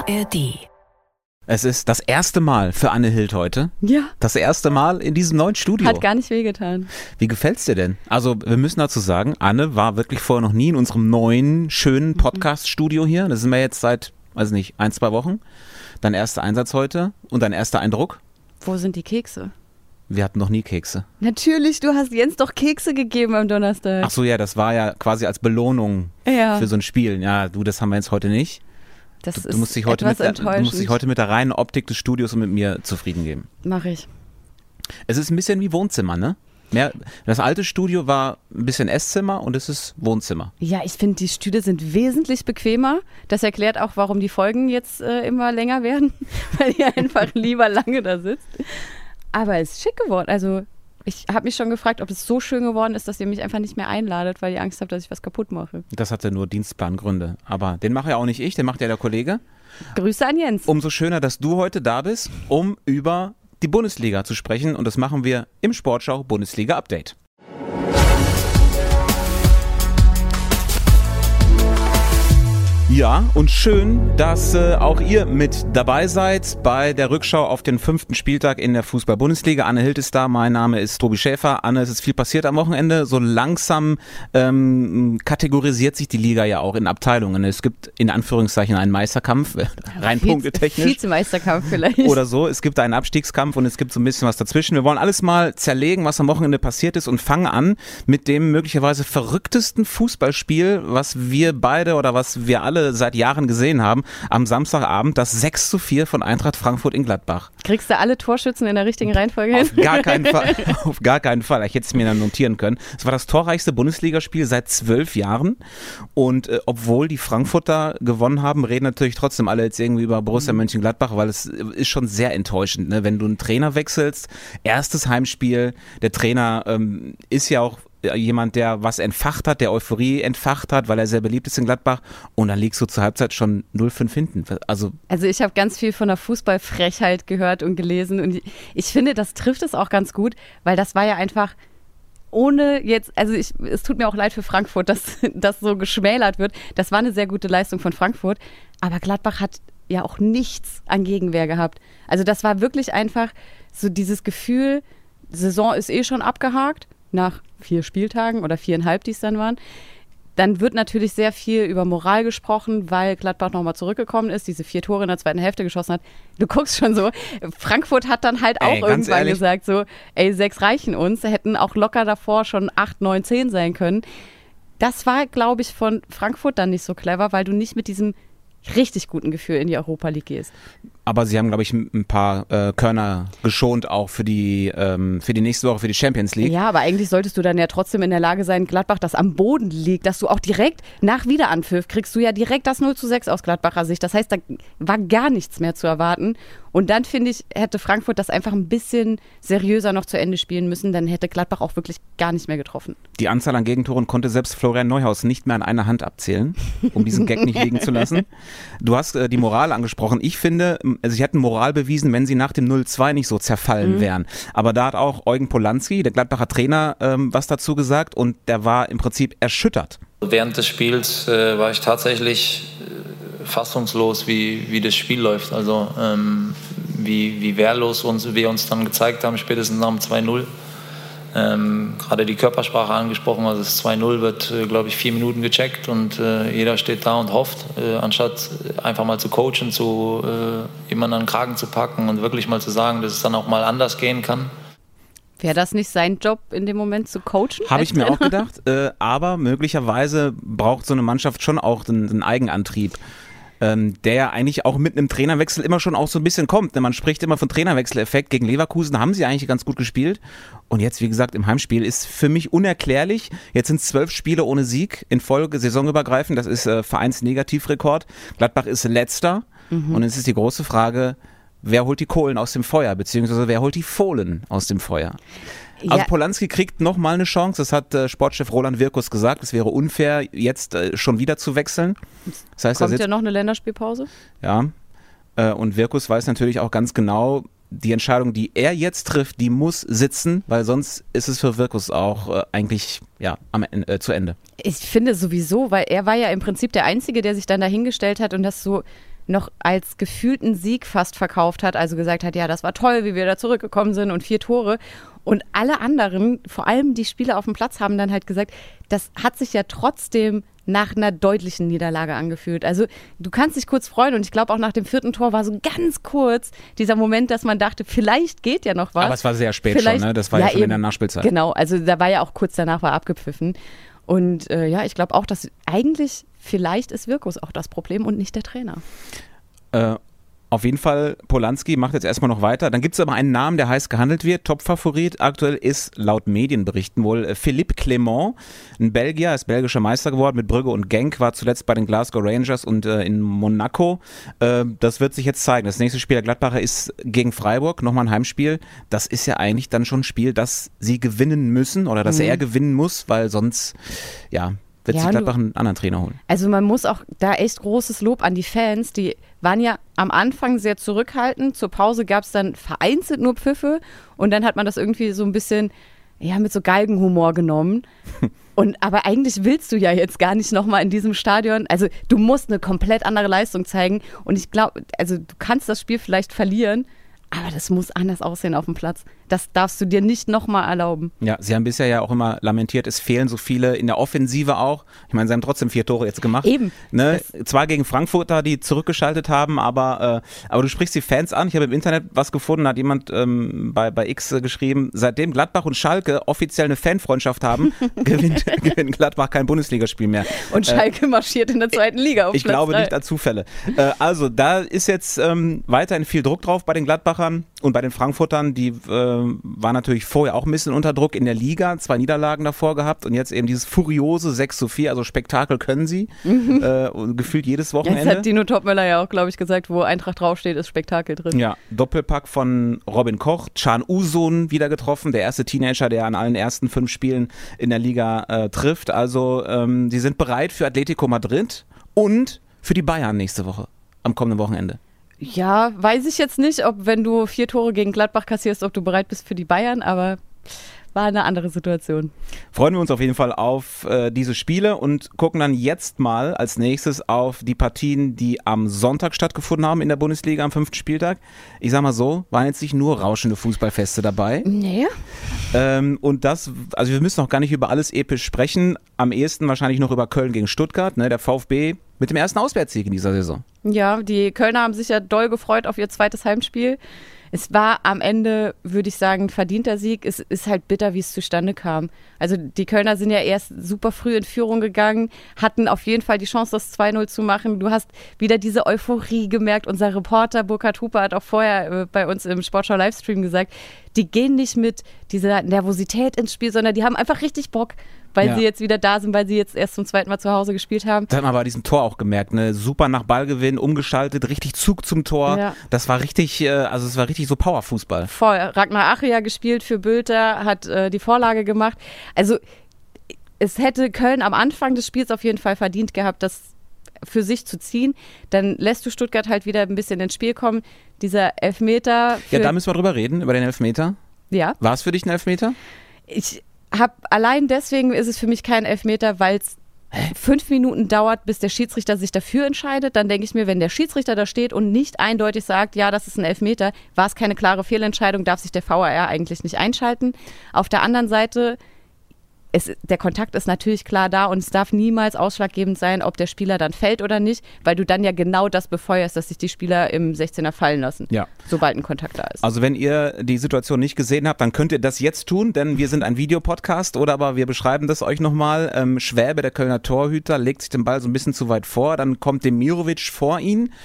ARD. Es ist das erste Mal für Anne Hild heute. Ja. Das erste Mal in diesem neuen Studio. Hat gar nicht wehgetan. Wie gefällt's dir denn? Also wir müssen dazu sagen, Anne war wirklich vorher noch nie in unserem neuen, schönen Podcast-Studio hier. Das sind wir jetzt seit, weiß nicht, 1-2 Wochen. Dein erster Einsatz heute und dein erster Eindruck? Wo sind die Kekse? Wir hatten noch nie Kekse. Natürlich, du hast Jens doch Kekse gegeben am Donnerstag. Ach so, ja, das war ja quasi als Belohnung für so ein Spiel. Ja, du, das haben wir jetzt heute nicht. Du musst dich heute mit der reinen Optik des Studios und mit mir zufrieden geben. Mach ich. Es ist ein bisschen wie Wohnzimmer, ne? Das alte Studio war ein bisschen Esszimmer und es ist Wohnzimmer. Ja, ich finde, die Stühle sind wesentlich bequemer. Das erklärt auch, warum die Folgen jetzt immer länger werden, weil ihr einfach lieber lange da sitzt. Aber es ist schick geworden. Also ich habe mich schon gefragt, ob es so schön geworden ist, dass ihr mich einfach nicht mehr einladet, weil ihr Angst habt, dass ich was kaputt mache. Das hatte nur Dienstplangründe. Aber den mache ja auch nicht ich, den macht ja der Kollege. Grüße an Jens. Umso schöner, dass du heute da bist, um über die Bundesliga zu sprechen. Und das machen wir im Sportschau Bundesliga Update. Ja, und schön, dass auch ihr mit dabei seid bei der Rückschau auf den 5. Spieltag in der Fußball-Bundesliga. Anne Hild ist da, mein Name ist Tobi Schäfer. Anne, es ist viel passiert am Wochenende. So langsam kategorisiert sich die Liga ja auch in Abteilungen. Es gibt in Anführungszeichen einen Meisterkampf, rein punktetechnisch. Vizemeisterkampf vielleicht. Oder so. Es gibt einen Abstiegskampf und es gibt so ein bisschen was dazwischen. Wir wollen alles mal zerlegen, was am Wochenende passiert ist und fangen an mit dem möglicherweise verrücktesten Fußballspiel, was wir beide oder was wir alle seit Jahren gesehen haben, am Samstagabend, das 6:4 von Eintracht Frankfurt in Gladbach. Kriegst du alle Torschützen in der richtigen Reihenfolge hin? Auf gar keinen Fall. Auf gar keinen Fall. Ich hätte es mir dann notieren können. Es war das torreichste Bundesligaspiel seit 12 Jahren und obwohl die Frankfurter gewonnen haben, reden natürlich trotzdem alle jetzt irgendwie über Borussia Mönchengladbach, weil es ist schon sehr enttäuschend, ne? Wenn du einen Trainer wechselst, erstes Heimspiel, der Trainer ist ja auch jemand, der was entfacht hat, der Euphorie entfacht hat, weil er sehr beliebt ist in Gladbach und dann liegst du zur Halbzeit schon 0-5 hinten. Also ich habe ganz viel von der Fußballfrechheit gehört und gelesen und ich finde, das trifft es auch ganz gut, weil das war ja einfach ohne jetzt, es tut mir auch leid für Frankfurt, dass das so geschmälert wird. Das war eine sehr gute Leistung von Frankfurt, aber Gladbach hat ja auch nichts an Gegenwehr gehabt. Also das war wirklich einfach so dieses Gefühl, Saison ist schon abgehakt, nach 4 Spieltagen oder 4,5, die es dann waren. Dann wird natürlich sehr viel über Moral gesprochen, weil Gladbach nochmal zurückgekommen ist, diese 4 Tore in der zweiten Hälfte geschossen hat. Du guckst schon so, Frankfurt hat dann halt auch irgendwann gesagt so, 6 reichen uns, hätten auch locker davor schon 8, 9, 10 sein können. Das war, glaube ich, von Frankfurt dann nicht so clever, weil du nicht mit diesem richtig guten Gefühl in die Europa League gehst. Aber sie haben, glaube ich, ein paar Körner geschont auch für die nächste Woche, für die Champions League. Ja, aber eigentlich solltest du dann ja trotzdem in der Lage sein, Gladbach, das am Boden liegt, dass du auch direkt nach Wiederanpfiff kriegst du ja direkt das 0:6 aus Gladbacher Sicht. Das heißt, da war gar nichts mehr zu erwarten. Und dann, finde ich, hätte Frankfurt das einfach ein bisschen seriöser noch zu Ende spielen müssen. Dann hätte Gladbach auch wirklich gar nicht mehr getroffen. Die Anzahl an Gegentoren konnte selbst Florian Neuhaus nicht mehr an einer Hand abzählen, um diesen Gag nicht liegen zu lassen. Du hast die Moral angesprochen. Ich finde, sie hätten Moral bewiesen, wenn sie nach dem 0:2 nicht so zerfallen wären. Aber da hat auch Eugen Polanski, der Gladbacher Trainer, was dazu gesagt und der war im Prinzip erschüttert. Während des Spiels war ich tatsächlich fassungslos, wie das Spiel läuft. Also wie wehrlos wir uns dann gezeigt haben, spätestens nach dem 2:0. Gerade die Körpersprache angesprochen, also das 2:0 wird, glaube ich, 4 Minuten gecheckt und jeder steht da und hofft, anstatt einfach mal zu coachen, jemanden an den Kragen zu packen und wirklich mal zu sagen, dass es dann auch mal anders gehen kann. Wäre das nicht sein Job in dem Moment zu coachen? Habe ich mir auch gedacht, aber möglicherweise braucht so eine Mannschaft schon auch einen Eigenantrieb. Der ja eigentlich auch mit einem Trainerwechsel immer schon auch so ein bisschen kommt. Man spricht immer von Trainerwechseleffekt. Gegen Leverkusen haben sie eigentlich ganz gut gespielt. Und jetzt, wie gesagt, im Heimspiel ist für mich unerklärlich. Jetzt sind es 12 Spiele ohne Sieg in Folge, saisonübergreifend. Das ist Vereinsnegativrekord. Gladbach ist Letzter. Und jetzt ist die große Frage, wer holt die Kohlen aus dem Feuer? Beziehungsweise wer holt die Fohlen aus dem Feuer? Also Polanski kriegt nochmal eine Chance, das hat Sportchef Roland Wirkus gesagt, es wäre unfair, jetzt schon wieder zu wechseln. Das heißt, kommt ja noch eine Länderspielpause? Ja, und Wirkus weiß natürlich auch ganz genau, die Entscheidung, die er jetzt trifft, die muss sitzen, weil sonst ist es für Wirkus auch eigentlich zu Ende. Ich finde sowieso, weil er war ja im Prinzip der Einzige, der sich dann dahingestellt hat und das so noch als gefühlten Sieg fast verkauft hat, also gesagt hat, ja, das war toll, wie wir da zurückgekommen sind und 4 Tore. Und alle anderen, vor allem die Spieler auf dem Platz, haben dann halt gesagt, das hat sich ja trotzdem nach einer deutlichen Niederlage angefühlt. Also du kannst dich kurz freuen und ich glaube auch nach dem 4. Tor war so ganz kurz dieser Moment, dass man dachte, vielleicht geht ja noch was. Aber es war sehr spät schon, ne? Das war ja schon in der Nachspielzeit. Genau, also da war ja auch kurz danach war abgepfiffen. Und ich glaube auch, dass eigentlich vielleicht ist Wirkus auch das Problem und nicht der Trainer. Auf jeden Fall, Polanski macht jetzt erstmal noch weiter. Dann gibt es aber einen Namen, der heiß gehandelt wird. Top-Favorit aktuell ist laut Medienberichten wohl Philippe Clement, ein Belgier, ist belgischer Meister geworden mit Brügge und Genk, war zuletzt bei den Glasgow Rangers und in Monaco. Das wird sich jetzt zeigen. Das nächste Spiel der Gladbacher ist gegen Freiburg, nochmal ein Heimspiel. Das ist ja eigentlich dann schon ein Spiel, das sie gewinnen müssen oder das er gewinnen muss, weil sonst, wird sich Gladbach einen anderen Trainer holen. Also man muss auch da echt großes Lob an die Fans, die waren ja am Anfang sehr zurückhaltend, zur Pause gab es dann vereinzelt nur Pfiffe und dann hat man das irgendwie so ein bisschen mit so Galgenhumor genommen. Aber eigentlich willst du ja jetzt gar nicht nochmal in diesem Stadion, also du musst eine komplett andere Leistung zeigen und ich glaube, also du kannst das Spiel vielleicht verlieren, aber das muss anders aussehen auf dem Platz. Das darfst du dir nicht nochmal erlauben. Ja, sie haben bisher ja auch immer lamentiert, es fehlen so viele in der Offensive auch. Ich meine, sie haben trotzdem 4 Tore jetzt gemacht. Eben. Ne? Zwar gegen Frankfurter, die zurückgeschaltet haben, aber du sprichst die Fans an. Ich habe im Internet was gefunden, hat jemand bei X geschrieben, seitdem Gladbach und Schalke offiziell eine Fanfreundschaft haben, gewinnt Gladbach kein Bundesligaspiel mehr. Und Schalke marschiert in der 2. Liga auf Ich Platz glaube 3. nicht an Zufälle. Also da ist jetzt weiterhin viel Druck drauf bei den Gladbachern und bei den Frankfurtern, die war natürlich vorher auch ein bisschen unter Druck in der Liga, 2 Niederlagen davor gehabt und jetzt eben dieses furiose 6:4, also Spektakel können sie, und gefühlt jedes Wochenende. Jetzt hat Dino Topmöller ja auch, glaube ich, gesagt, wo Eintracht draufsteht, ist Spektakel drin. Ja, Doppelpack von Robin Koch, Can Uzun wieder getroffen, der erste Teenager, der an allen ersten 5 Spielen in der Liga trifft. Also sie sind bereit für Atletico Madrid und für die Bayern nächste Woche, am kommenden Wochenende. Ja, weiß ich jetzt nicht, ob wenn du 4 Tore gegen Gladbach kassierst, ob du bereit bist für die Bayern, aber war eine andere Situation. Freuen wir uns auf jeden Fall auf diese Spiele und gucken dann jetzt mal als nächstes auf die Partien, die am Sonntag stattgefunden haben in der Bundesliga am 5. Spieltag. Ich sag mal so, waren jetzt nicht nur rauschende Fußballfeste dabei. Nee. Und also wir müssen noch gar nicht über alles episch sprechen. Am ehesten wahrscheinlich noch über Köln gegen Stuttgart, ne, der VfB mit dem ersten Auswärtssieg in dieser Saison. Ja, die Kölner haben sich ja doll gefreut auf ihr zweites Heimspiel. Es war am Ende, würde ich sagen, ein verdienter Sieg. Es ist halt bitter, wie es zustande kam. Also die Kölner sind ja erst super früh in Führung gegangen, hatten auf jeden Fall die Chance, das 2-0 zu machen. Du hast wieder diese Euphorie gemerkt. Unser Reporter Burkhard Huper hat auch vorher bei uns im Sportschau-Livestream gesagt, die gehen nicht mit dieser Nervosität ins Spiel, sondern die haben einfach richtig Bock, weil sie jetzt wieder da sind, weil sie jetzt erst zum 2. Mal zu Hause gespielt haben. Das hat man bei diesem Tor auch gemerkt, ne? Super nach Ballgewinn, umgeschaltet, richtig Zug zum Tor. Ja. Das war richtig, es war richtig so Powerfußball. Voll. Ragnar Achria gespielt für Bülter, hat die Vorlage gemacht. Also es hätte Köln am Anfang des Spiels auf jeden Fall verdient gehabt, das für sich zu ziehen. Dann lässt du Stuttgart halt wieder ein bisschen ins Spiel kommen. Dieser Elfmeter. Ja, da müssen wir drüber reden, über den Elfmeter. Ja. War es für dich ein Elfmeter? Allein deswegen ist es für mich kein Elfmeter, weil es 5 Minuten dauert, bis der Schiedsrichter sich dafür entscheidet. Dann denke ich mir, wenn der Schiedsrichter da steht und nicht eindeutig sagt, ja, das ist ein Elfmeter, war es keine klare Fehlentscheidung, darf sich der VAR eigentlich nicht einschalten. Auf der anderen Seite, der Kontakt ist natürlich klar da und es darf niemals ausschlaggebend sein, ob der Spieler dann fällt oder nicht, weil du dann ja genau das befeuerst, dass sich die Spieler im 16er fallen lassen, sobald ein Kontakt da ist. Also wenn ihr die Situation nicht gesehen habt, dann könnt ihr das jetzt tun, denn wir sind ein Videopodcast oder aber wir beschreiben das euch nochmal. Schwäbe, der Kölner Torhüter, legt sich den Ball so ein bisschen zu weit vor, dann kommt Demirovic vor ihn.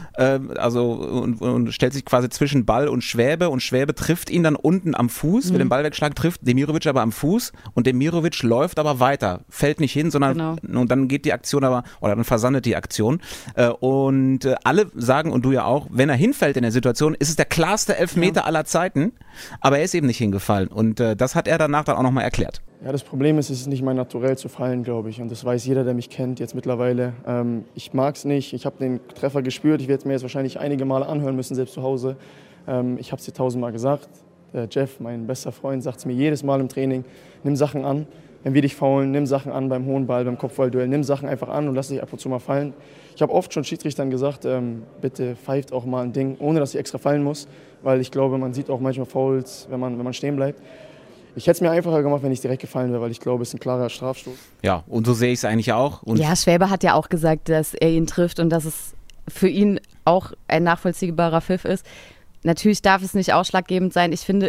Und stellt sich quasi zwischen Ball und Schwäbe trifft ihn dann unten am Fuß, will den Ball wegschlagen, trifft Demirovic aber am Fuß und Demirovic läuft aber weiter, fällt nicht hin, sondern und dann geht die Aktion dann versandet die Aktion und alle sagen und du ja auch, wenn er hinfällt in der Situation, ist es der klarste Elfmeter aller Zeiten, aber er ist eben nicht hingefallen und das hat er danach dann auch nochmal erklärt. Ja, das Problem ist, es ist nicht mein Naturell zu fallen, glaube ich. Und das weiß jeder, der mich kennt jetzt mittlerweile. Ich mag es nicht. Ich habe den Treffer gespürt. Ich werde es mir jetzt wahrscheinlich einige Male anhören müssen, selbst zu Hause. Ich habe es dir 1000-mal gesagt. Der Jeff, mein bester Freund, sagt es mir jedes Mal im Training. Nimm Sachen an. wenn wir dich faulen, nimm Sachen an beim hohen Ball, beim Kopfballduell, nimm Sachen einfach an und lass dich ab und zu mal fallen. Ich habe oft schon Schiedsrichtern gesagt, bitte pfeift auch mal ein Ding, ohne dass ich extra fallen muss, weil ich glaube, man sieht auch manchmal Fouls, wenn man stehen bleibt. Ich hätte es mir einfacher gemacht, wenn ich direkt gefallen wäre, weil ich glaube, es ist ein klarer Strafstoß. Ja, und so sehe ich es eigentlich auch. Und ja, Schwäbe hat ja auch gesagt, dass er ihn trifft und dass es für ihn auch ein nachvollziehbarer Pfiff ist. Natürlich darf es nicht ausschlaggebend sein. Ich finde,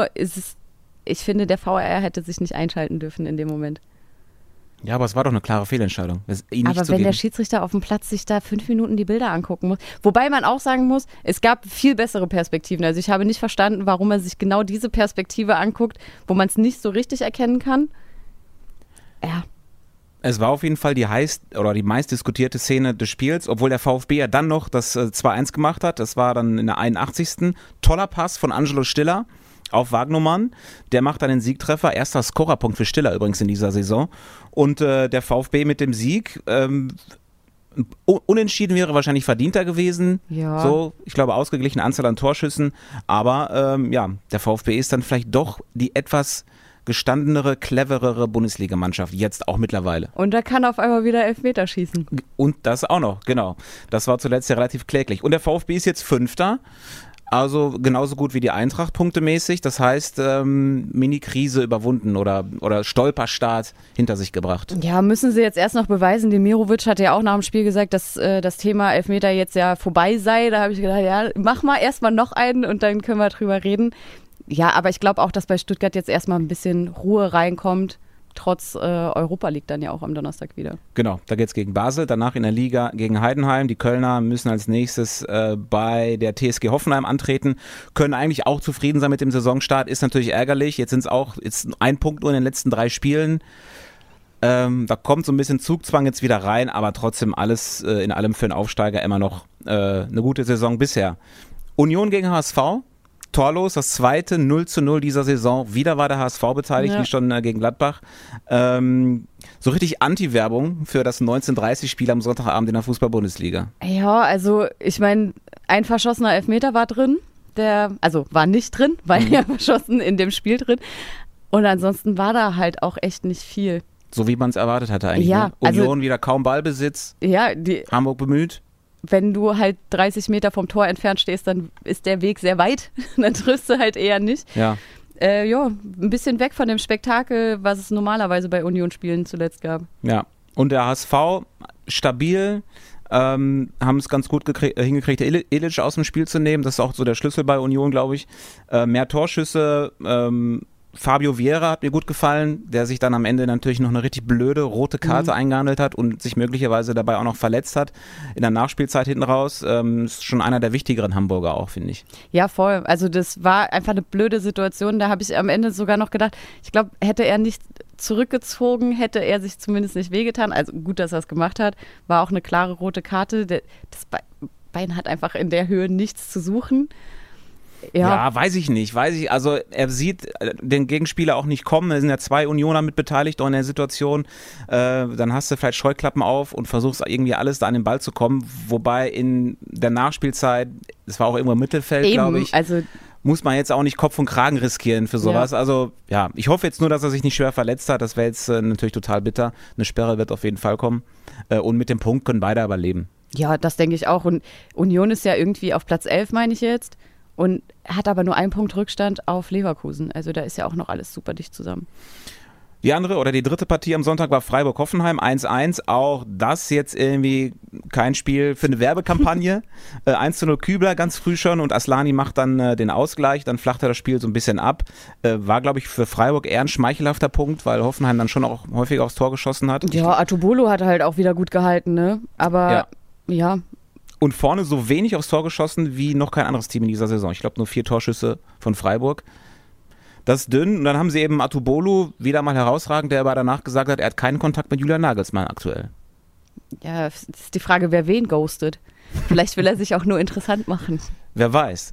der VAR hätte sich nicht einschalten dürfen in dem Moment. ja, aber es war doch eine klare Fehlentscheidung. Aber wenn der Schiedsrichter auf dem Platz sich da 5 Minuten die Bilder angucken muss, wobei man auch sagen muss, es gab viel bessere Perspektiven. Also ich habe nicht verstanden, warum er sich genau diese Perspektive anguckt, wo man es nicht so richtig erkennen kann. Ja. Es war auf jeden Fall die meist diskutierte Szene des Spiels, obwohl der VfB ja dann noch das 2-1 gemacht hat. Das war dann in der 81. Toller Pass von Angelo Stiller auf Wagnumann. Der macht dann den Siegtreffer. Erster Scorerpunkt für Stiller übrigens in dieser Saison. Und der VfB mit dem Sieg. Unentschieden wäre wahrscheinlich verdienter gewesen. Ja. So, ich glaube, ausgeglichene Anzahl an Torschüssen. Aber der VfB ist dann vielleicht doch die etwas gestandenere, cleverere Bundesligamannschaft, jetzt auch mittlerweile. Und da kann auf einmal wieder Elfmeter schießen. Und das auch noch, genau. Das war zuletzt ja relativ kläglich. Und der VfB ist jetzt Fünfter, also genauso gut wie die Eintracht punktemäßig. Das heißt, Mini-Krise überwunden oder Stolperstart hinter sich gebracht. Ja, müssen sie jetzt erst noch beweisen. Demirovic hat ja auch nach dem Spiel gesagt, dass das Thema Elfmeter jetzt ja vorbei sei. Da habe ich gedacht, ja, mach mal erstmal noch einen und dann können wir drüber reden. Ja, aber ich glaube auch, dass bei Stuttgart jetzt erstmal ein bisschen Ruhe reinkommt, trotz Europa League dann ja auch am Donnerstag wieder. Genau, da geht es gegen Basel, danach in der Liga gegen Heidenheim. Die Kölner müssen als nächstes bei der TSG Hoffenheim antreten, können eigentlich auch zufrieden sein mit dem Saisonstart, ist natürlich ärgerlich. Jetzt sind es auch ein Punkt nur in den letzten 3 Spielen. Da kommt so ein bisschen Zugzwang jetzt wieder rein, aber trotzdem alles in allem für einen Aufsteiger immer noch eine gute Saison bisher. Union gegen HSV. Torlos, das zweite 0:0 dieser Saison. Wieder war der HSV beteiligt, wie schon gegen Gladbach. So richtig Anti-Werbung für das 19:30-Spiel am Sonntagabend in der Fußball-Bundesliga. Ja, also ich meine, ein verschossener Elfmeter war drin. War nicht drin, war ja verschossen in dem Spiel drin. Und ansonsten war da halt auch echt nicht viel. So wie man es erwartet hatte eigentlich. Ja, ne? Union wieder kaum Ballbesitz. Ja, Hamburg bemüht. Wenn du halt 30 Meter vom Tor entfernt stehst, dann ist der Weg sehr weit. Dann triffst du halt eher nicht. Ja. Ein bisschen weg von dem Spektakel, was es normalerweise bei Union-Spielen zuletzt gab. Ja. Und der HSV stabil, haben es ganz gut hingekriegt, Ilic aus dem Spiel zu nehmen. Das ist auch so der Schlüssel bei Union, glaube ich. Mehr Torschüsse. Fabio Vieira hat mir gut gefallen, der sich dann am Ende natürlich noch eine richtig blöde rote Karte eingehandelt hat und sich möglicherweise dabei auch noch verletzt hat in der Nachspielzeit hinten raus. Ist schon einer der wichtigeren Hamburger auch, finde ich. Ja, voll. Also das war einfach eine blöde Situation. Da habe ich am Ende sogar noch gedacht, ich glaube, hätte er nicht zurückgezogen, hätte er sich zumindest nicht wehgetan. Also gut, dass er es gemacht hat. War auch eine klare rote Karte. Das Bein hat einfach in der Höhe nichts zu suchen. Ja, weiß ich nicht. Also er sieht den Gegenspieler auch nicht kommen. Es sind ja 2 Unioner mit beteiligt auch in der Situation. Dann hast du vielleicht Scheuklappen auf und versuchst irgendwie alles da an den Ball zu kommen. Wobei in der Nachspielzeit, es war auch irgendwo im Mittelfeld, glaube ich, also muss man jetzt auch nicht Kopf und Kragen riskieren für sowas. Ja. Also ja, ich hoffe jetzt nur, dass er sich nicht schwer verletzt hat. Das wäre jetzt natürlich total bitter. Eine Sperre wird auf jeden Fall kommen. Und mit dem Punkt können beide aber leben. Ja, das denke ich auch. Und Union ist ja irgendwie auf Platz 11, meine ich jetzt. Und hat aber nur 1 Punkt Rückstand auf Leverkusen. Also da ist ja auch noch alles super dicht zusammen. Die dritte Partie am Sonntag war Freiburg-Hoffenheim 1:1. Auch das jetzt irgendwie kein Spiel für eine Werbekampagne. 1:0 Kübler ganz früh schon und Aslani macht dann den Ausgleich. Dann flacht er das Spiel so ein bisschen ab. War, glaube ich, für Freiburg eher ein schmeichelhafter Punkt, weil Hoffenheim dann schon auch häufiger aufs Tor geschossen hat. Ja, Atubolo hat halt auch wieder gut gehalten, ne? Aber ja. Und vorne so wenig aufs Tor geschossen wie noch kein anderes Team in dieser Saison. Ich glaube nur 4 Torschüsse von Freiburg. Das ist dünn. Und dann haben sie eben Atubolo wieder mal herausragend, der aber danach gesagt hat, er hat keinen Kontakt mit Julian Nagelsmann aktuell. Ja, es ist die Frage, wer wen ghostet. Vielleicht will er sich auch nur interessant machen. Wer weiß.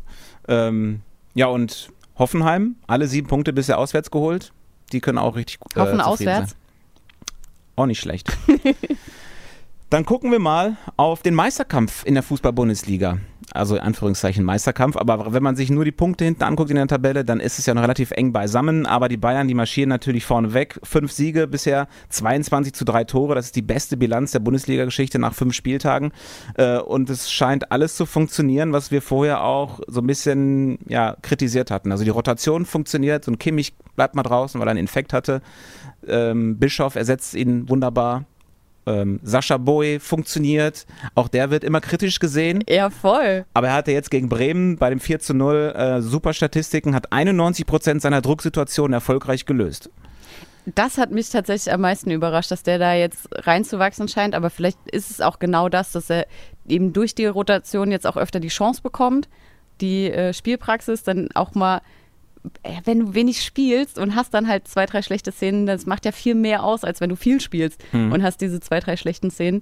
Und Hoffenheim, alle 7 Punkte bisher auswärts geholt. Die können auch richtig gut Hoffen auswärts? Sein. Auch nicht schlecht. Dann gucken wir mal auf den Meisterkampf in der Fußball-Bundesliga. also in Anführungszeichen Meisterkampf. Aber wenn man sich nur die Punkte hinten anguckt in der Tabelle, dann ist es ja noch relativ eng beisammen. Aber die Bayern, die marschieren natürlich vorne weg. 5 Siege bisher, 22:3 Tore. Das ist die beste Bilanz der Bundesliga-Geschichte nach 5 Spieltagen. Und es scheint alles zu funktionieren, was wir vorher auch so ein bisschen kritisiert hatten. Also die Rotation funktioniert. So ein Kimmich bleibt mal draußen, weil er einen Infekt hatte. Bischof ersetzt ihn wunderbar. Sascha Boey funktioniert, auch der wird immer kritisch gesehen. Ja, voll. Aber er hatte jetzt gegen Bremen bei dem 4:0 super Statistiken, hat 91% seiner Drucksituationen erfolgreich gelöst. Das hat mich tatsächlich am meisten überrascht, dass der da jetzt reinzuwachsen scheint, aber vielleicht ist es auch genau das, dass er eben durch die Rotation jetzt auch öfter die Chance bekommt, die Spielpraxis dann auch mal, wenn du wenig spielst und hast dann halt 2, 3 schlechte Szenen, das macht ja viel mehr aus, als wenn du viel spielst und hast diese 2, 3 schlechten Szenen.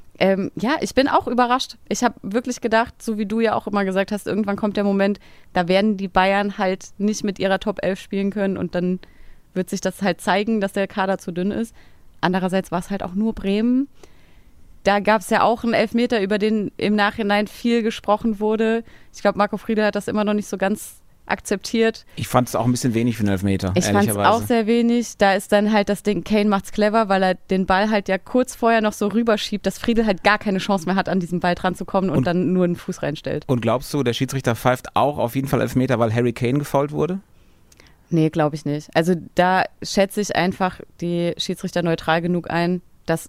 Ich bin auch überrascht. Ich habe wirklich gedacht, so wie du ja auch immer gesagt hast, irgendwann kommt der Moment, da werden die Bayern halt nicht mit ihrer Top 11 spielen können und dann wird sich das halt zeigen, dass der Kader zu dünn ist. Andererseits war es halt auch nur Bremen. Da gab es ja auch einen Elfmeter, über den im Nachhinein viel gesprochen wurde. Ich glaube, Marco Friedl hat das immer noch nicht so ganz akzeptiert. Ich fand es auch ein bisschen wenig für einen Elfmeter, ich fand es auch sehr wenig. Da ist dann halt das Ding, Kane macht's clever, weil er den Ball halt ja kurz vorher noch so rüberschiebt, dass Friedl halt gar keine Chance mehr hat, an diesen Ball dran zu kommen und dann nur einen Fuß reinstellt. Und glaubst du, der Schiedsrichter pfeift auch auf jeden Fall Elfmeter, weil Harry Kane gefoult wurde? Nee, glaube ich nicht. Also da schätze ich einfach die Schiedsrichter neutral genug ein, dass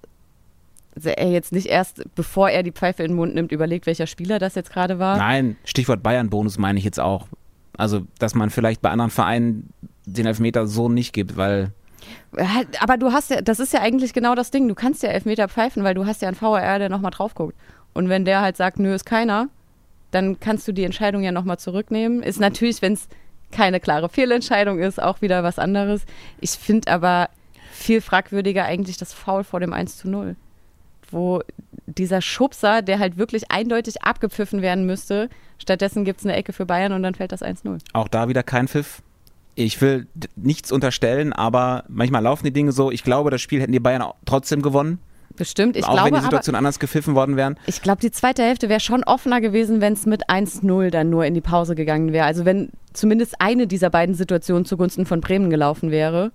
er jetzt nicht erst, bevor er die Pfeife in den Mund nimmt, überlegt, welcher Spieler das jetzt gerade war. Nein, Stichwort Bayern-Bonus meine ich jetzt auch. Also, dass man vielleicht bei anderen Vereinen den Elfmeter so nicht gibt, weil... Aber du hast ja, das ist ja eigentlich genau das Ding, du kannst ja Elfmeter pfeifen, weil du hast ja einen VAR, der nochmal drauf guckt. Und wenn der halt sagt, nö, ist keiner, dann kannst du die Entscheidung ja nochmal zurücknehmen. Ist natürlich, wenn es keine klare Fehlentscheidung ist, auch wieder was anderes. Ich finde aber viel fragwürdiger eigentlich das Foul vor dem 1:0. Wo dieser Schubser, der halt wirklich eindeutig abgepfiffen werden müsste, stattdessen gibt es eine Ecke für Bayern und dann fällt das 1:0. Auch da wieder kein Pfiff. Ich will nichts unterstellen, aber manchmal laufen die Dinge so. Ich glaube, das Spiel hätten die Bayern auch trotzdem gewonnen. Bestimmt. Auch wenn die Situation anders gepfiffen worden wären. Ich glaube, die zweite Hälfte wäre schon offener gewesen, wenn es mit 1:0 dann nur in die Pause gegangen wäre. Also wenn zumindest eine dieser beiden Situationen zugunsten von Bremen gelaufen wäre.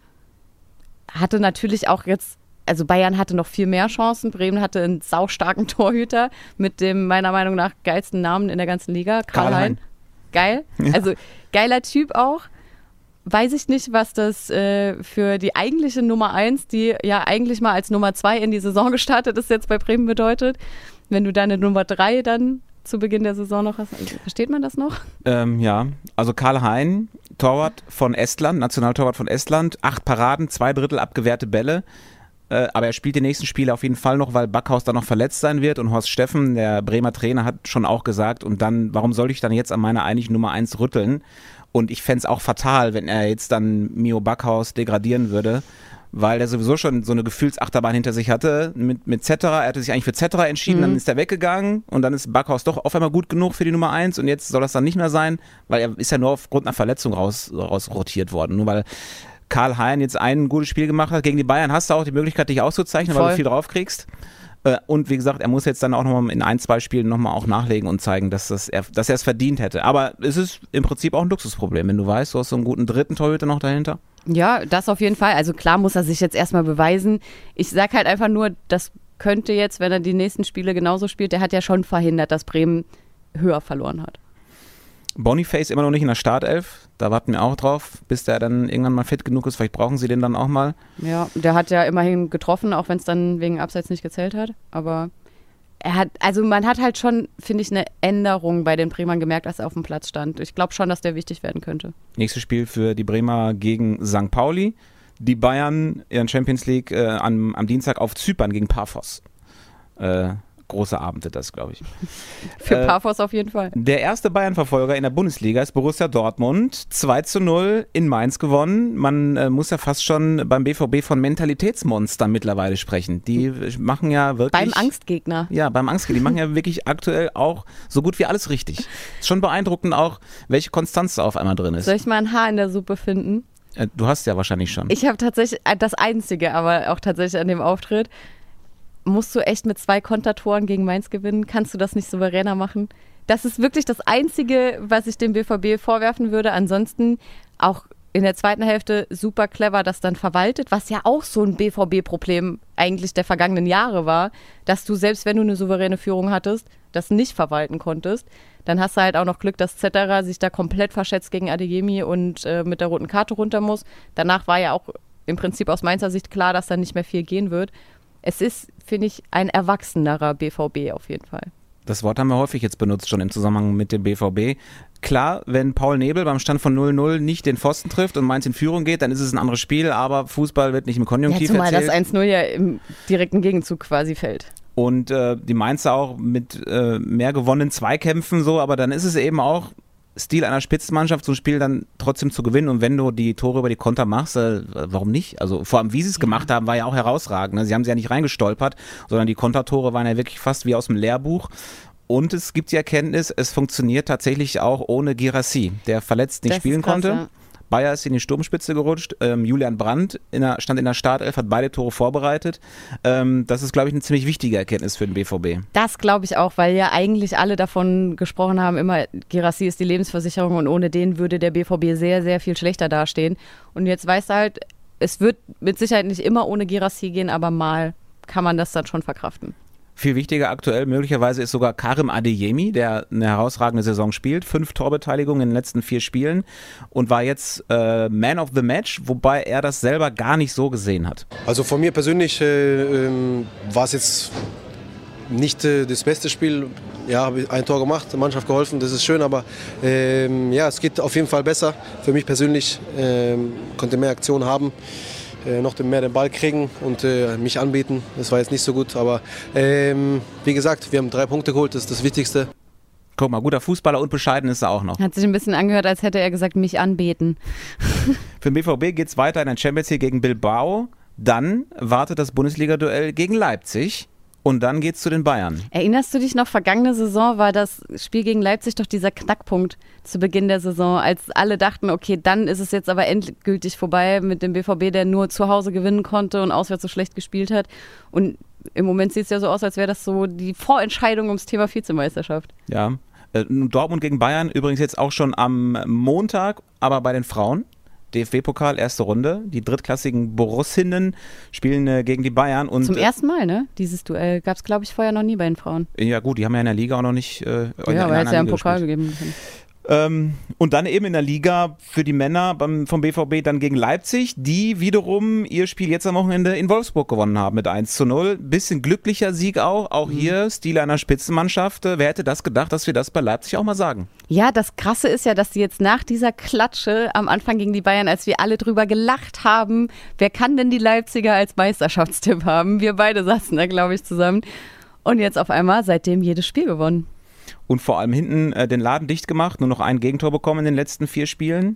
Hatte natürlich auch jetzt, also Bayern hatte noch viel mehr Chancen. Bremen hatte einen saustarken Torhüter mit dem meiner Meinung nach geilsten Namen in der ganzen Liga, Karl-Hein. Geil. Ja. Also geiler Typ auch. Weiß ich nicht, was das für die eigentliche Nummer 1, die ja eigentlich mal als Nummer 2 in die Saison gestartet ist, jetzt bei Bremen bedeutet. Wenn du deine Nummer 3 dann zu Beginn der Saison noch hast. Versteht man das noch? Ja, also Karl-Hein, Torwart von Estland, Nationaltorwart von Estland, 8 Paraden, 2/3 abgewehrte Bälle. Aber er spielt die nächsten Spiele auf jeden Fall noch, weil Backhaus dann noch verletzt sein wird und Horst Steffen, der Bremer Trainer, hat schon auch gesagt, und dann, warum soll ich dann jetzt an meiner eigentlichen Nummer 1 rütteln? Und ich fände es auch fatal, wenn er jetzt dann Mio Backhaus degradieren würde, weil er sowieso schon so eine Gefühlsachterbahn hinter sich hatte mit Zetterer. Er hatte sich eigentlich für Zetterer entschieden, dann ist er weggegangen und dann ist Backhaus doch auf einmal gut genug für die Nummer 1 und jetzt soll das dann nicht mehr sein, weil er ist ja nur aufgrund einer Verletzung raus rotiert worden. Nur weil Karl-Hein jetzt ein gutes Spiel gemacht hat. Gegen die Bayern hast du auch die Möglichkeit, dich auszuzeichnen, weil du viel drauf kriegst. Und wie gesagt, er muss jetzt dann auch nochmal in 1, 2 Spielen nochmal auch nachlegen und zeigen, dass er es verdient hätte. Aber es ist im Prinzip auch ein Luxusproblem, wenn du weißt, du hast so einen guten dritten Torhüter noch dahinter. Ja, das auf jeden Fall. Also klar muss er sich jetzt erstmal beweisen. Ich sag halt einfach nur, das könnte jetzt, wenn er die nächsten Spiele genauso spielt, der hat ja schon verhindert, dass Bremen höher verloren hat. Boniface immer noch nicht in der Startelf, da warten wir auch drauf, bis der dann irgendwann mal fit genug ist, vielleicht brauchen sie den dann auch mal. Ja, der hat ja immerhin getroffen, auch wenn es dann wegen Abseits nicht gezählt hat, aber man hat halt schon, finde ich, eine Änderung bei den Bremern gemerkt, als er auf dem Platz stand. Ich glaube schon, dass der wichtig werden könnte. Nächstes Spiel für die Bremer gegen St. Pauli, die Bayern in der Champions League am Dienstag auf Zypern gegen Paphos. Großer Abend wird das, glaube ich. Für Paphos auf jeden Fall. Der erste Bayern-Verfolger in der Bundesliga ist Borussia Dortmund. 2:0 in Mainz gewonnen. Man muss ja fast schon beim BVB von Mentalitätsmonstern mittlerweile sprechen. Die machen ja wirklich... Beim Angstgegner. Ja, beim Angstgegner. Die machen ja wirklich aktuell auch so gut wie alles richtig. Ist schon beeindruckend auch, welche Konstanz da auf einmal drin ist. Soll ich mal ein Haar in der Suppe finden? Du hast ja wahrscheinlich schon. Ich habe tatsächlich, das Einzige, aber auch tatsächlich an dem Auftritt, musst du echt mit 2 Kontertoren gegen Mainz gewinnen? Kannst du das nicht souveräner machen? Das ist wirklich das Einzige, was ich dem BVB vorwerfen würde. Ansonsten auch in der zweiten Hälfte super clever das dann verwaltet, was ja auch so ein BVB-Problem eigentlich der vergangenen Jahre war, dass du selbst wenn du eine souveräne Führung hattest, das nicht verwalten konntest. Dann hast du halt auch noch Glück, dass Zetterer sich da komplett verschätzt gegen Adeyemi und mit der roten Karte runter muss. Danach war ja auch im Prinzip aus Mainzer Sicht klar, dass da nicht mehr viel gehen wird. Es ist, finde ich, ein erwachsenerer BVB auf jeden Fall. Das Wort haben wir häufig jetzt benutzt, schon im Zusammenhang mit dem BVB. Klar, wenn Paul Nebel beim Stand von 0-0 nicht den Pfosten trifft und Mainz in Führung geht, dann ist es ein anderes Spiel, aber Fußball wird nicht im Konjunktiv zumal erzählt. Das 1-0 ja im direkten Gegenzug quasi fällt. Und die Mainzer auch mit mehr gewonnenen Zweikämpfen so, aber dann ist es eben auch Stil einer Spitzenmannschaft, so ein Spiel dann trotzdem zu gewinnen und wenn du die Tore über die Konter machst, warum nicht? Also vor allem, wie sie es gemacht haben, war ja auch herausragend. Ne? Sie haben sie ja nicht reingestolpert, sondern die Kontertore waren ja wirklich fast wie aus dem Lehrbuch. Und es gibt die Erkenntnis, es funktioniert tatsächlich auch ohne Guirassy, der verletzt nicht spielen konnte. Ja. Bayer ist in die Sturmspitze gerutscht. Julian Brandt stand in der Startelf, hat beide Tore vorbereitet. Das ist, glaube ich, eine ziemlich wichtige Erkenntnis für den BVB. Das glaube ich auch, weil ja eigentlich alle davon gesprochen haben, immer Guirassy ist die Lebensversicherung und ohne den würde der BVB sehr, sehr viel schlechter dastehen. Und jetzt weißt du halt, es wird mit Sicherheit nicht immer ohne Guirassy gehen, aber mal kann man das dann schon verkraften. Viel wichtiger aktuell möglicherweise ist sogar Karim Adeyemi, der eine herausragende Saison spielt. 5 Torbeteiligungen in den letzten 4 Spielen und war jetzt Man of the Match, wobei er das selber gar nicht so gesehen hat. Also von mir persönlich war es jetzt nicht das beste Spiel. Ja, habe ich ein Tor gemacht, der Mannschaft geholfen, das ist schön, aber ja, es geht auf jeden Fall besser. Für mich persönlich konnte mehr Aktion haben. Noch mehr den Ball kriegen und mich anbieten. Das war jetzt nicht so gut, aber wie gesagt, wir haben 3 Punkte geholt, das ist das Wichtigste. Guck mal, guter Fußballer und bescheiden ist er auch noch. Hat sich ein bisschen angehört, als hätte er gesagt, mich anbeten. Für den BVB geht es weiter in der Champions League gegen Bilbao. Dann wartet das Bundesliga-Duell gegen Leipzig. Und dann geht's zu den Bayern. Erinnerst du dich noch, vergangene Saison war das Spiel gegen Leipzig doch dieser Knackpunkt zu Beginn der Saison, als alle dachten, okay, dann ist es jetzt aber endgültig vorbei mit dem BVB, der nur zu Hause gewinnen konnte und auswärts so schlecht gespielt hat. Und im Moment sieht es ja so aus, als wäre das so die Vorentscheidung ums Thema Vizemeisterschaft. Ja, Dortmund gegen Bayern übrigens jetzt auch schon am Montag, aber bei den Frauen. DFB-Pokal, erste Runde. Die drittklassigen Borussinnen spielen gegen die Bayern. Und zum ersten Mal, ne? Dieses Duell gab es, glaube ich, vorher noch nie bei den Frauen. Ja gut, die haben ja in der Liga auch noch nicht ja, aber hätte es ja im Pokal gegeben. Und dann eben in der Liga für die Männer vom BVB dann gegen Leipzig, die wiederum ihr Spiel jetzt am Wochenende in Wolfsburg gewonnen haben mit 1:0. Bisschen glücklicher Sieg auch hier, Stil einer Spitzenmannschaft. Wer hätte das gedacht, dass wir das bei Leipzig auch mal sagen? Ja, das Krasse ist ja, dass sie jetzt nach dieser Klatsche am Anfang gegen die Bayern, als wir alle drüber gelacht haben, wer kann denn die Leipziger als Meisterschaftstipp haben? Wir beide saßen da, glaube ich, zusammen. Und jetzt auf einmal seitdem jedes Spiel gewonnen. Und vor allem hinten den Laden dicht gemacht, nur noch ein Gegentor bekommen in den letzten 4 Spielen.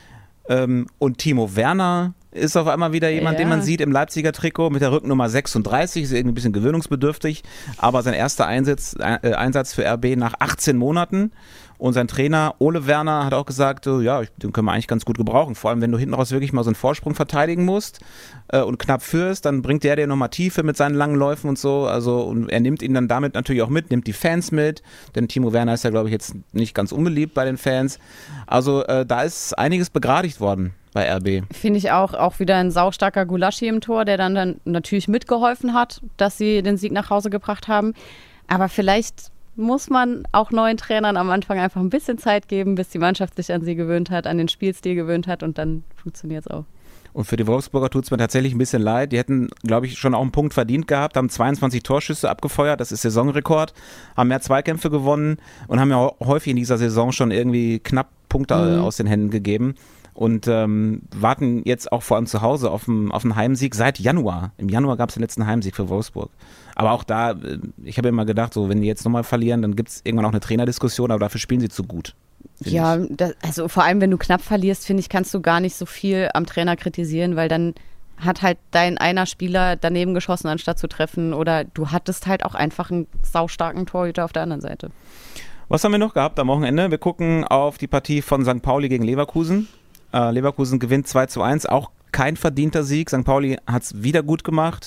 Und Timo Werner ist auf einmal wieder jemand, den man sieht im Leipziger Trikot mit der Rückennummer 36, ist irgendwie ein bisschen gewöhnungsbedürftig, aber sein erster Einsatz für RB nach 18 Monaten. Und sein Trainer Ole Werner hat auch gesagt, ja, den können wir eigentlich ganz gut gebrauchen. Vor allem, wenn du hinten raus wirklich mal so einen Vorsprung verteidigen musst und knapp führst, dann bringt der dir nochmal Tiefe mit seinen langen Läufen und so. Also, und er nimmt ihn dann damit natürlich auch mit, nimmt die Fans mit. Denn Timo Werner ist ja, glaube ich, jetzt nicht ganz unbeliebt bei den Fans. Also da ist einiges begradigt worden bei RB. Finde ich auch wieder ein saustarker Gulaschi im Tor, der dann natürlich mitgeholfen hat, dass sie den Sieg nach Hause gebracht haben. Aber vielleicht muss man auch neuen Trainern am Anfang einfach ein bisschen Zeit geben, bis die Mannschaft sich an sie gewöhnt hat, an den Spielstil gewöhnt hat und dann funktioniert es auch. Und für die Wolfsburger tut es mir tatsächlich ein bisschen leid. Die hätten, glaube ich, schon auch einen Punkt verdient gehabt, haben 22 Torschüsse abgefeuert, das ist Saisonrekord, haben mehr Zweikämpfe gewonnen und haben ja häufig in dieser Saison schon irgendwie knapp Punkte aus den Händen gegeben. Und warten jetzt auch vor allem zu Hause auf einen Heimsieg seit Januar. Im Januar gab es den letzten Heimsieg für Wolfsburg. Aber auch da, ich habe immer gedacht, so wenn die jetzt nochmal verlieren, dann gibt es irgendwann auch eine Trainerdiskussion, aber dafür spielen sie zu gut. Ja, also vor allem, wenn du knapp verlierst, finde ich, kannst du gar nicht so viel am Trainer kritisieren, weil dann hat halt dein einer Spieler daneben geschossen, anstatt zu treffen. Oder du hattest halt auch einfach einen saustarken Torhüter auf der anderen Seite. Was haben wir noch gehabt am Wochenende? Wir gucken auf die Partie von St. Pauli gegen Leverkusen. Leverkusen gewinnt 2:1, auch kein verdienter Sieg. St. Pauli hat es wieder gut gemacht.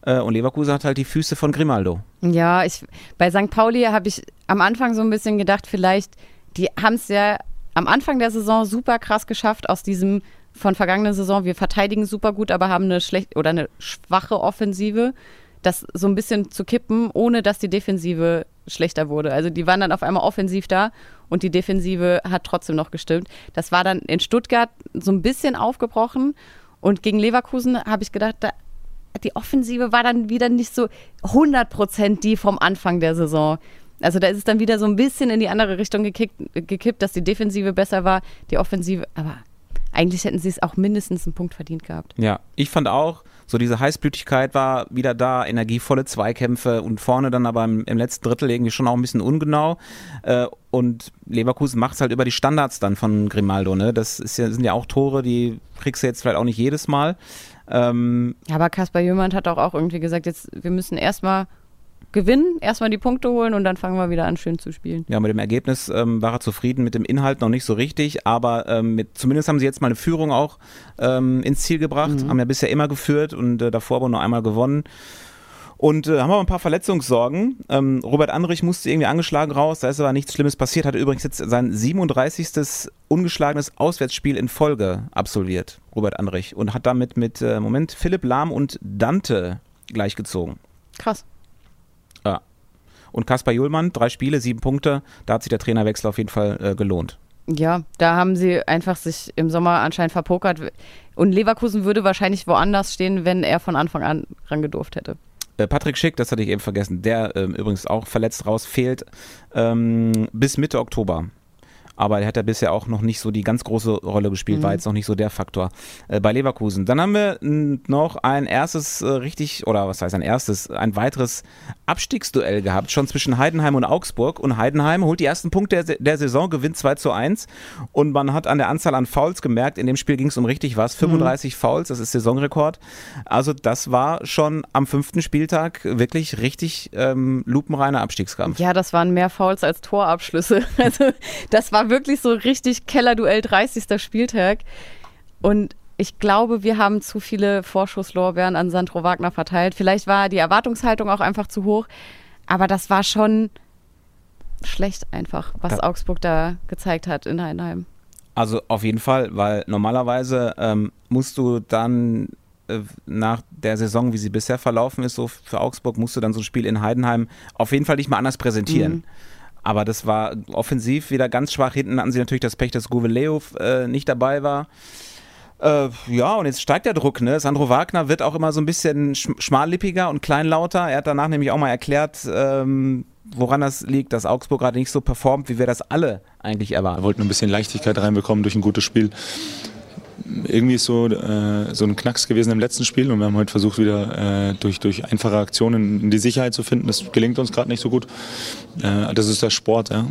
Und Leverkusen hat halt die Füße von Grimaldo. Ja, bei St. Pauli habe ich am Anfang so ein bisschen gedacht, vielleicht, die haben es ja am Anfang der Saison super krass geschafft, aus diesem von vergangener Saison, wir verteidigen super gut, aber haben eine schwache Offensive, das so ein bisschen zu kippen, ohne dass die Defensive schlechter wurde. Also die waren dann auf einmal offensiv da und die Defensive hat trotzdem noch gestimmt. Das war dann in Stuttgart so ein bisschen aufgebrochen und gegen Leverkusen habe ich gedacht, die Offensive war dann wieder nicht so 100% die vom Anfang der Saison. Also da ist es dann wieder so ein bisschen in die andere Richtung gekippt, dass die Defensive besser war, die Offensive, aber eigentlich hätten sie es auch mindestens einen Punkt verdient gehabt. Ja, ich fand auch, so diese Heißblütigkeit war wieder da, energievolle Zweikämpfe und vorne dann aber im letzten Drittel irgendwie schon auch ein bisschen ungenau. Und Leverkusen macht es halt über die Standards dann von Grimaldo. Ne? Das sind ja auch Tore, die kriegst du jetzt vielleicht auch nicht jedes Mal. Aber Kaspar Jümmert hat auch irgendwie gesagt, wir müssen erstmal gewinnen, erstmal die Punkte holen und dann fangen wir wieder an, schön zu spielen. Ja, mit dem Ergebnis war er zufrieden, mit dem Inhalt noch nicht so richtig, aber zumindest haben sie jetzt mal eine Führung auch ins Ziel gebracht, haben ja bisher immer geführt und davor aber nur einmal gewonnen. Und haben aber ein paar Verletzungssorgen. Robert Andrich musste irgendwie angeschlagen raus, da ist aber nichts Schlimmes passiert, hatte übrigens jetzt sein 37. ungeschlagenes Auswärtsspiel in Folge absolviert, Robert Andrich, und hat damit mit Philipp Lahm und Dante gleichgezogen. Krass. Ja. Und Kaspar Juhlmann, 3 Spiele, 7 Punkte, da hat sich der Trainerwechsel auf jeden Fall gelohnt. Ja, da haben sie einfach sich im Sommer anscheinend verpokert und Leverkusen würde wahrscheinlich woanders stehen, wenn er von Anfang an rangedurft hätte. Patrick Schick, das hatte ich eben vergessen, der übrigens auch verletzt raus, fehlt bis Mitte Oktober. Aber er hat ja bisher auch noch nicht so die ganz große Rolle gespielt, war jetzt noch nicht so der Faktor bei Leverkusen. Dann haben wir noch ein weiteres Abstiegsduell gehabt, schon zwischen Heidenheim und Augsburg. Und Heidenheim holt die ersten Punkte der Saison, gewinnt 2:1. Und man hat an der Anzahl an Fouls gemerkt, in dem Spiel ging es um richtig was, 35 Fouls, das ist Saisonrekord. Also das war schon am 5. Spieltag wirklich richtig lupenreiner Abstiegskampf. Ja, das waren mehr Fouls als Torabschlüsse. Also das war wirklich so richtig Kellerduell, 30. Spieltag. Und ich glaube, wir haben zu viele Vorschusslorbeeren an Sandro Wagner verteilt. Vielleicht war die Erwartungshaltung auch einfach zu hoch. Aber das war schon schlecht einfach, was Augsburg da gezeigt hat in Heidenheim. Also auf jeden Fall, weil normalerweise musst du dann nach der Saison, wie sie bisher verlaufen ist, so für Augsburg, musst du dann so ein Spiel in Heidenheim auf jeden Fall nicht mal anders präsentieren. Aber das war offensiv wieder ganz schwach. Hinten hatten sie natürlich das Pech, dass Gouveleo nicht dabei war. Ja, und jetzt steigt der Druck. Ne? Sandro Wagner wird auch immer so ein bisschen schmallippiger und kleinlauter. Er hat danach nämlich auch mal erklärt, woran das liegt, dass Augsburg gerade nicht so performt, wie wir das alle eigentlich erwarten. Wir wollten ein bisschen Leichtigkeit reinbekommen durch ein gutes Spiel. Irgendwie ist so ein Knacks gewesen im letzten Spiel und wir haben heute versucht, wieder durch einfache Aktionen in die Sicherheit zu finden. Das gelingt uns gerade nicht so gut. Das ist der Sport, ja.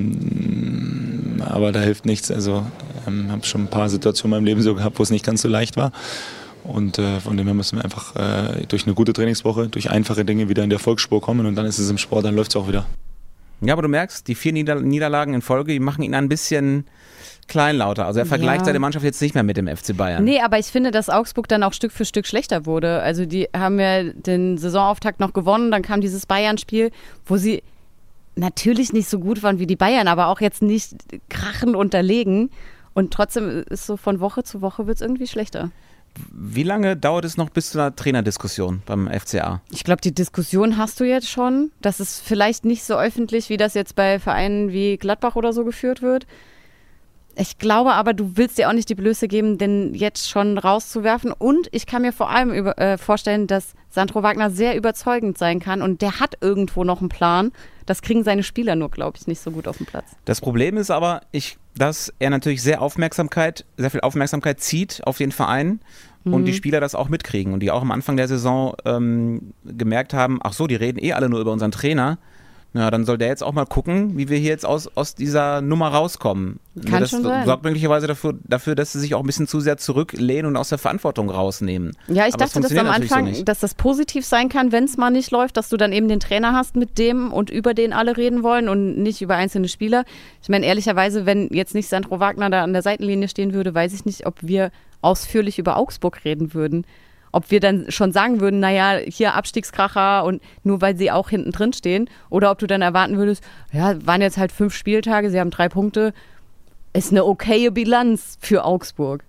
Aber da hilft nichts. Also ich habe schon ein paar Situationen in meinem Leben so gehabt, wo es nicht ganz so leicht war. Und von dem her müssen wir einfach durch eine gute Trainingswoche, durch einfache Dinge wieder in die Erfolgsspur kommen und dann ist es im Sport, dann läuft es auch wieder. Ja, aber du merkst, die 4 Niederlagen in Folge, die machen ihn ein bisschen kleinlauter. Also er vergleicht seine Mannschaft jetzt nicht mehr mit dem FC Bayern. Nee, aber ich finde, dass Augsburg dann auch Stück für Stück schlechter wurde. Also die haben ja den Saisonauftakt noch gewonnen, dann kam dieses Bayern-Spiel, wo sie natürlich nicht so gut waren wie die Bayern, aber auch jetzt nicht krachend unterlegen. Und trotzdem ist so von Woche zu Woche wird es irgendwie schlechter. Wie lange dauert es noch bis zu einer Trainerdiskussion beim FCA? Ich glaube, die Diskussion hast du jetzt schon. Das ist vielleicht nicht so öffentlich, wie das jetzt bei Vereinen wie Gladbach oder so geführt wird. Ich glaube aber, du willst dir auch nicht die Blöße geben, den jetzt schon rauszuwerfen. Und ich kann mir vor allem vorstellen, dass Sandro Wagner sehr überzeugend sein kann. Und der hat irgendwo noch einen Plan. Das kriegen seine Spieler nur, glaube ich, nicht so gut auf den Platz. Das Problem ist aber, dass er natürlich sehr viel Aufmerksamkeit zieht auf den Verein. Und die Spieler das auch mitkriegen. Und die auch am Anfang der Saison gemerkt haben, ach so, die reden alle nur über unseren Trainer. Ja, dann soll der jetzt auch mal gucken, wie wir hier jetzt aus dieser Nummer rauskommen. Kann das schon sein. sorgt möglicherweise dafür, dass sie sich auch ein bisschen zu sehr zurücklehnen und aus der Verantwortung rausnehmen. Ja, ich dachte, dass am Anfang, so dass das positiv sein kann, wenn es mal nicht läuft, dass du dann eben den Trainer hast, mit dem und über den alle reden wollen und nicht über einzelne Spieler. Ich meine, ehrlicherweise, wenn jetzt nicht Sandro Wagner da an der Seitenlinie stehen würde, weiß ich nicht, ob wir ausführlich über Augsburg reden würden. Ob wir dann schon sagen würden, naja, hier Abstiegskracher und nur weil sie auch hinten drin stehen. Oder ob du dann erwarten würdest, ja, waren jetzt halt 5 Spieltage, sie haben 3 Punkte. Ist eine okaye Bilanz für Augsburg.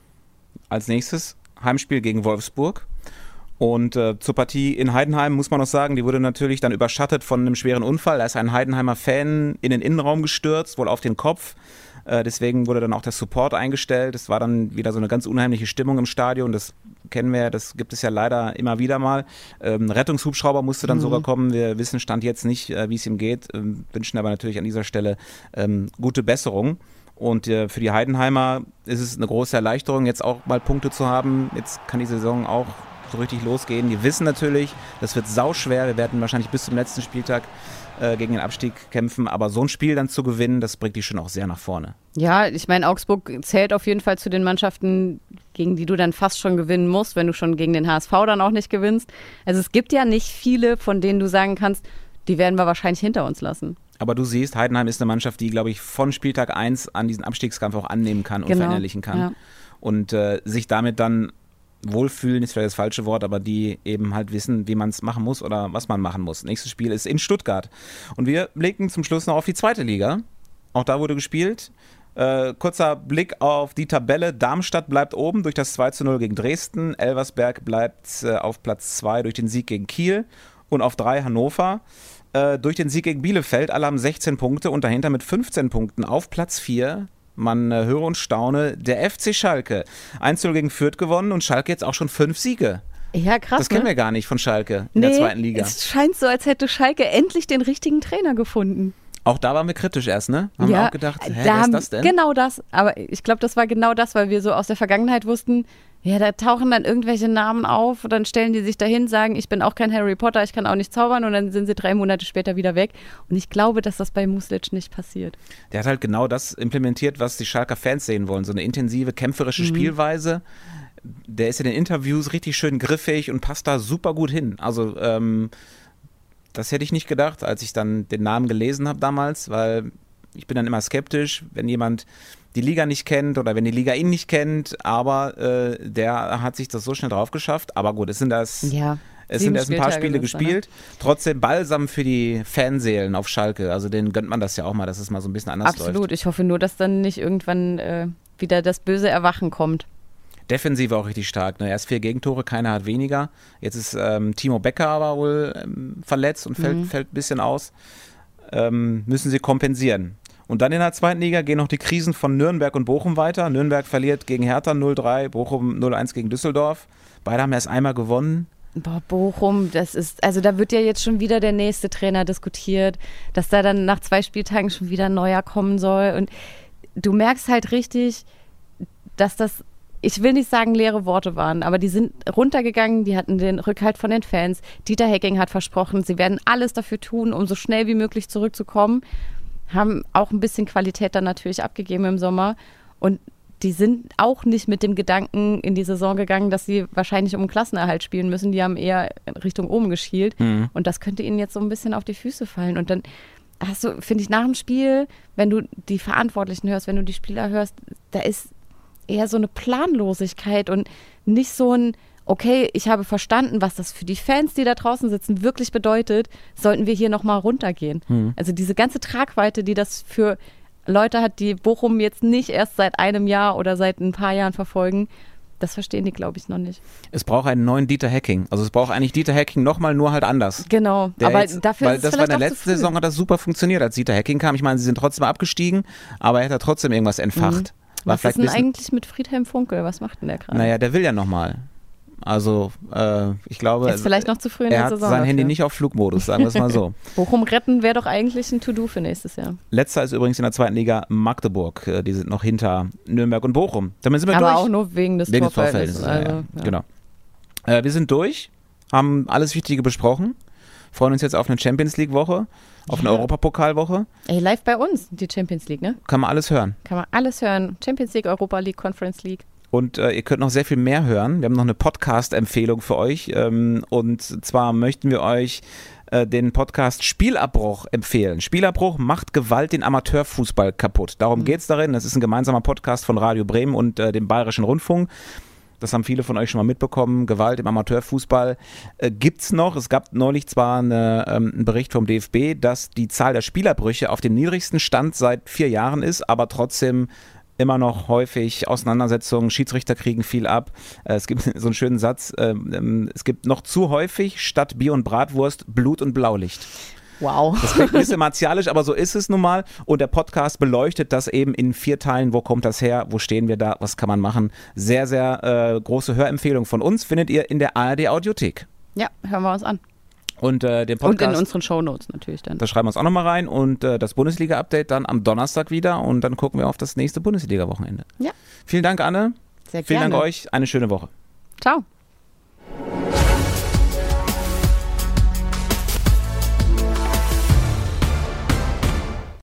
Als nächstes Heimspiel gegen Wolfsburg. Und zur Partie in Heidenheim muss man noch sagen, die wurde natürlich dann überschattet von einem schweren Unfall. Da ist ein Heidenheimer Fan in den Innenraum gestürzt, wohl auf den Kopf. Deswegen wurde dann auch der Support eingestellt. Es war dann wieder so eine ganz unheimliche Stimmung im Stadion. Das kennen wir, das gibt es ja leider immer wieder mal. Rettungshubschrauber musste dann sogar kommen. Wir wissen Stand jetzt nicht, wie es ihm geht. Wünschen aber natürlich an dieser Stelle gute Besserung. Und für die Heidenheimer ist es eine große Erleichterung, jetzt auch mal Punkte zu haben. Jetzt kann die Saison auch so richtig losgehen. Die wissen natürlich, das wird sauschwer. Wir werden wahrscheinlich bis zum letzten Spieltag gegen den Abstieg kämpfen, aber so ein Spiel dann zu gewinnen, das bringt die schon auch sehr nach vorne. Ja, ich meine, Augsburg zählt auf jeden Fall zu den Mannschaften, gegen die du dann fast schon gewinnen musst, wenn du schon gegen den HSV dann auch nicht gewinnst. Also es gibt ja nicht viele, von denen du sagen kannst, die werden wir wahrscheinlich hinter uns lassen. Aber du siehst, Heidenheim ist eine Mannschaft, die, glaube ich, von Spieltag 1 an diesen Abstiegskampf auch annehmen kann und verinnerlichen kann. Ja. Und sich damit dann wohlfühlen ist vielleicht das falsche Wort, aber die eben halt wissen, wie man es machen muss oder was man machen muss. Nächstes Spiel ist in Stuttgart. Und wir blicken zum Schluss noch auf die 2. Liga. Auch da wurde gespielt. Kurzer Blick auf die Tabelle. Darmstadt bleibt oben durch das 2:0 gegen Dresden. Elversberg bleibt auf Platz 2 durch den Sieg gegen Kiel. Und auf 3 Hannover. Durch den Sieg gegen Bielefeld. Alle haben 16 Punkte und dahinter mit 15 Punkten auf Platz 4. Man höre und staune, der FC Schalke. 1:0 gegen Fürth gewonnen und Schalke jetzt auch schon 5 Siege. Ja, krass. Das kennen wir gar nicht von Schalke in der 2. Liga. Es scheint so, als hätte Schalke endlich den richtigen Trainer gefunden. Auch da waren wir kritisch erst, ne? Haben wir auch gedacht, wer ist das denn? Genau das. Aber ich glaube, das war genau das, weil wir so aus der Vergangenheit wussten, ja, da tauchen dann irgendwelche Namen auf und dann stellen die sich dahin, sagen, ich bin auch kein Harry Potter, ich kann auch nicht zaubern und dann sind sie 3 Monate später wieder weg. Und ich glaube, dass das bei Muslic nicht passiert. Der hat halt genau das implementiert, was die Schalker Fans sehen wollen. So eine intensive, kämpferische Spielweise. Der ist in den Interviews richtig schön griffig und passt da super gut hin. Also das hätte ich nicht gedacht, als ich dann den Namen gelesen habe damals, weil ich bin dann immer skeptisch, wenn jemand die Liga nicht kennt oder wenn die Liga ihn nicht kennt, aber der hat sich das so schnell drauf geschafft. Aber gut, es sind erst ein paar Spiele gespielt. Trotzdem Balsam für die Fanseelen auf Schalke. Also denen gönnt man das ja auch mal, dass es mal so ein bisschen anders läuft. Absolut. Ich hoffe nur, dass dann nicht irgendwann wieder das böse Erwachen kommt. Defensive auch richtig stark. Ne? Erst 4 Gegentore, keiner hat weniger. Jetzt ist Timo Becker aber wohl verletzt und fällt ein bisschen aus. Müssen sie kompensieren. Und dann in der 2. Liga gehen noch die Krisen von Nürnberg und Bochum weiter. Nürnberg verliert gegen Hertha 0:3, Bochum 0:1 gegen Düsseldorf. Beide haben erst einmal gewonnen. Boah, Bochum, also da wird ja jetzt schon wieder der nächste Trainer diskutiert, dass da dann nach 2 Spieltagen schon wieder ein neuer kommen soll. Und du merkst halt richtig, dass das, ich will nicht sagen leere Worte waren, aber die sind runtergegangen, die hatten den Rückhalt von den Fans. Dieter Hecking hat versprochen, sie werden alles dafür tun, um so schnell wie möglich zurückzukommen. Haben auch ein bisschen Qualität dann natürlich abgegeben im Sommer. Und die sind auch nicht mit dem Gedanken in die Saison gegangen, dass sie wahrscheinlich um Klassenerhalt spielen müssen. Die haben eher Richtung oben geschielt. Und das könnte ihnen jetzt so ein bisschen auf die Füße fallen. Und dann hast du, finde ich, nach dem Spiel, wenn du die Verantwortlichen hörst, wenn du die Spieler hörst, da ist eher so eine Planlosigkeit und nicht so ein, okay, ich habe verstanden, was das für die Fans, die da draußen sitzen, wirklich bedeutet, sollten wir hier nochmal runtergehen. Also diese ganze Tragweite, die das für Leute hat, die Bochum jetzt nicht erst seit einem Jahr oder seit ein paar Jahren verfolgen, das verstehen die, glaube ich, noch nicht. Es braucht einen neuen Dieter Hecking. Also es braucht eigentlich Dieter Hecking nochmal, nur halt anders. Genau, aber dafür ist es vielleicht auch zu früh. Weil das war in der letzten Saison, hat das super funktioniert, als Dieter Hecking kam. Ich meine, sie sind trotzdem abgestiegen, aber er hat trotzdem irgendwas entfacht. Was ist denn eigentlich mit Friedhelm Funkel? Was macht denn der gerade? Naja, der will ja nochmal. Also, ich glaube, ist vielleicht noch zu früh in der Saison. Er hat sein Handy nicht auf Flugmodus, sagen wir es mal so. Bochum retten wäre doch eigentlich ein To-Do für nächstes Jahr. Letzter ist übrigens in der 2. Liga Magdeburg. Die sind noch hinter Nürnberg und Bochum. Damit sind wir durch. Aber auch nur wegen des Torverhältnisses. Also, ja. Genau. Wir sind durch, haben alles Wichtige besprochen, freuen uns jetzt auf eine Champions-League-Woche, auf eine Europapokal-Woche. Ey, live bei uns, die Champions League, ne? Kann man alles hören. Kann man alles hören. Champions League, Europa League, Conference League. Und ihr könnt noch sehr viel mehr hören. Wir haben noch eine Podcast-Empfehlung für euch. Und zwar möchten wir euch den Podcast Spielabbruch empfehlen. Spielabbruch macht Gewalt den Amateurfußball kaputt. Darum geht es darin. Das ist ein gemeinsamer Podcast von Radio Bremen und dem Bayerischen Rundfunk. Das haben viele von euch schon mal mitbekommen. Gewalt im Amateurfußball gibt's noch. Es gab neulich zwar einen Bericht vom DFB, dass die Zahl der Spielerbrüche auf dem niedrigsten Stand seit 4 Jahren ist, aber trotzdem immer noch häufig Auseinandersetzungen. Schiedsrichter kriegen viel ab. Es gibt so einen schönen Satz. Es gibt noch zu häufig statt Bier und Bratwurst Blut und Blaulicht. Wow. Das klingt ein bisschen martialisch, aber so ist es nun mal. Und der Podcast beleuchtet das eben in 4 Teilen. Wo kommt das her? Wo stehen wir da? Was kann man machen? Sehr, sehr große Hörempfehlung von uns findet ihr in der ARD-Audiothek. Ja, hören wir uns an. Und den Podcast. Und in unseren Shownotes natürlich dann. Da schreiben wir uns auch nochmal rein. Und das Bundesliga-Update dann am Donnerstag wieder. Und dann gucken wir auf das nächste Bundesliga-Wochenende. Ja. Vielen Dank, Anne. Sehr gerne. Vielen Dank euch. Eine schöne Woche. Ciao.